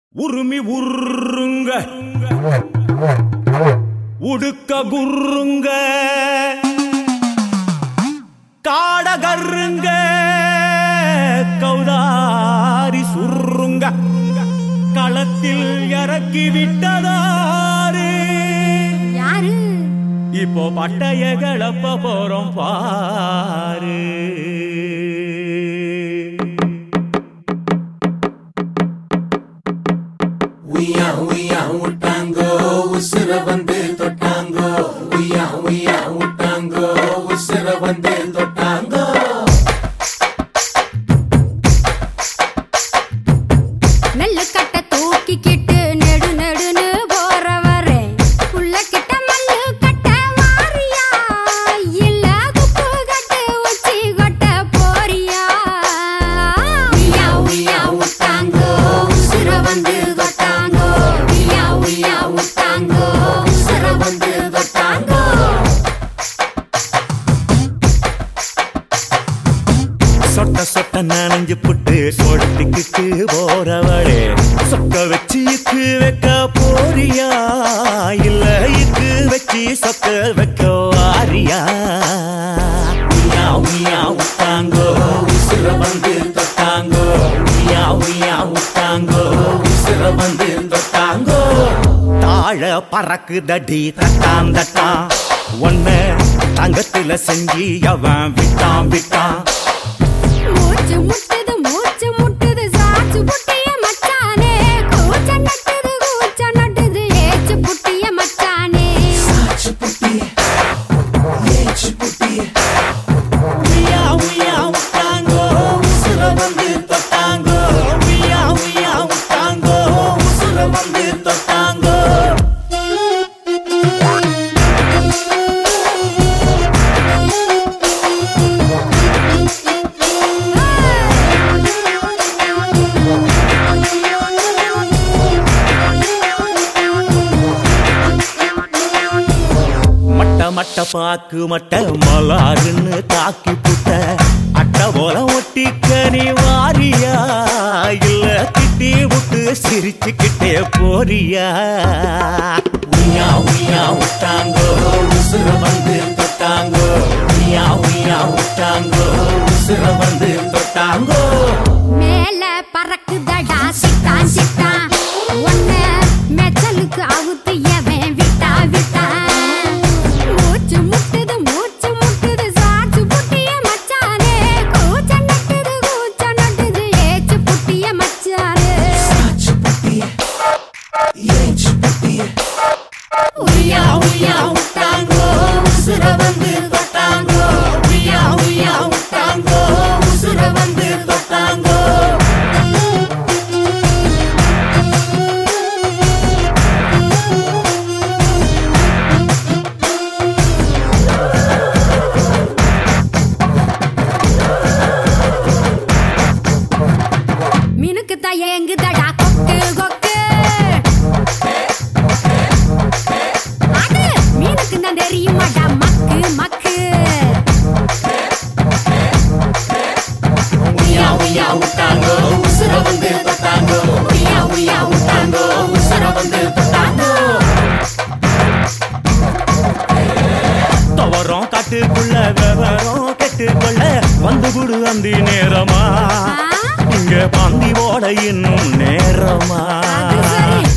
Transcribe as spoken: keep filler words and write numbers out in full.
உருமி உருங்க உடுக்க குருங்க காடகருங்க கௌதாரி சுருங்க களத்தில் இறக்கி விட்டதாரு யாரு? இப்போ பட்டைய கிளப்ப போறோம் பாரு. உய்யா உய்யா விட்டாங்கோ உசுர வந்து தொட்டாங்கோ. உய்யா உய்யா விட்டாங்கோ உசுர வந்து தொட்டாங்கோ. நெல்லு கட்ட தூக்கிக்கிட்டு நெடு நெடுன்னு போறவரே உள்ள கிட்ட மல்லு கட்ட வாரியா இல்ல துப்பு கட்டு உச்சி கொட்ட போறியா? உய்யா உய்யா விட்டாங்கோ உசுர வந்து தொட்டாங்கோ. உய்யா உய்யா விட்டாங்கோ உசுர வந்து தொட்டாங்கோ. சொட்ட சொட்ட நனைஞ்சு புட்டு சொடுத்திக்கிட்டு போறவளே சொக்க வச்சு இக்கு வைக்க போறியா இல்ல இக்கு வச்சு சொக்க வைக்க வாரியா? உய்யா உய்யா விட்டாங்கோ உசுர வந்து தொட்டாங்கோ. உய்யா உய்யா விட்டாங்கோ உசுர வந்து தொட்டாங்கோ. தாழ பறக்குதடி தட்டான் தட்டான் ஒன்ன தங்கத்துல செஞ்சு அவன் விட்டான் விட்டான். மூச்சு முட்டுது மூச்சு முட்டுது சாச்சு புட்டிய மச்சானே. கூச்ச நட்டுது கூச்ச நட்டுது ஏச்சு புட்டிய மச்சானே. சாச்சு புட்டிய ஏச்சு புட்டிய. உய்யா உய்யா விட்டாங்கோ உசுர வந்து தொட்டாங்கோ. உய்யா உய்யா விட்டாங்கோ உசுர வந்து தொட்டாங்கோ. மட்ட மட்ட பாக்கு மட்ட மலாருன்னு தாக்கி புட்ட அட்ட போல ஒட்டிக்க நீ வாரியா இல்ல திட்டி விட்டு சிரிச்சுக்கிட்டே போறியா? உய்யா உய்யா விட்டாங்கோ உசுர வந்து தொட்டாங்கோ. உய்யா உய்யா விட்டாங்கோ உசுர வந்து தொட்டாங்கோ. மேல பறக்குதடா சிட்டான் சிட்டான் ஒன்ன மெச்சலுக்கு அவுத்து எவன் விட்டா விட்டா. மூச்சு முட்டுது மூச்சு முட்டுது சாச்சு புட்டிய மச்சானே. கூச்ச நட்டுது கூச்ச நட்டுது ஏச்சு புட்டிய மச்சானே. சாச்சு புட்டிய ஏச்சு புட்டிய. உய்யா உய்யா விட்டாங்கோ உசுர வந்து தொட்டாங்கோ. உய்யா உய்யா விட்டாங்கோ உசுர வந்து தொட்டாங்கோ. மினுக்கு தயங்குதடா கொக்கு கொக்கு. அது மீனுக்கு தான் தெரியுமாடா மக்கு மக்கு. உய்யா உய்யா விட்டாங்கோ உசுர வந்து தொட்டாங்கோ. உய்யா உய்யா விட்டாங்கோ உசுர வந்து தொட்டாங்கோ. துவரம் காட்டுக்குள்ள விவரம் கெட்டுக்கொள்ள வந்து குடு அந்தி நேரமா ஆ, இங்க பந்தி போட இன்னும் நேரமா? அது சரி.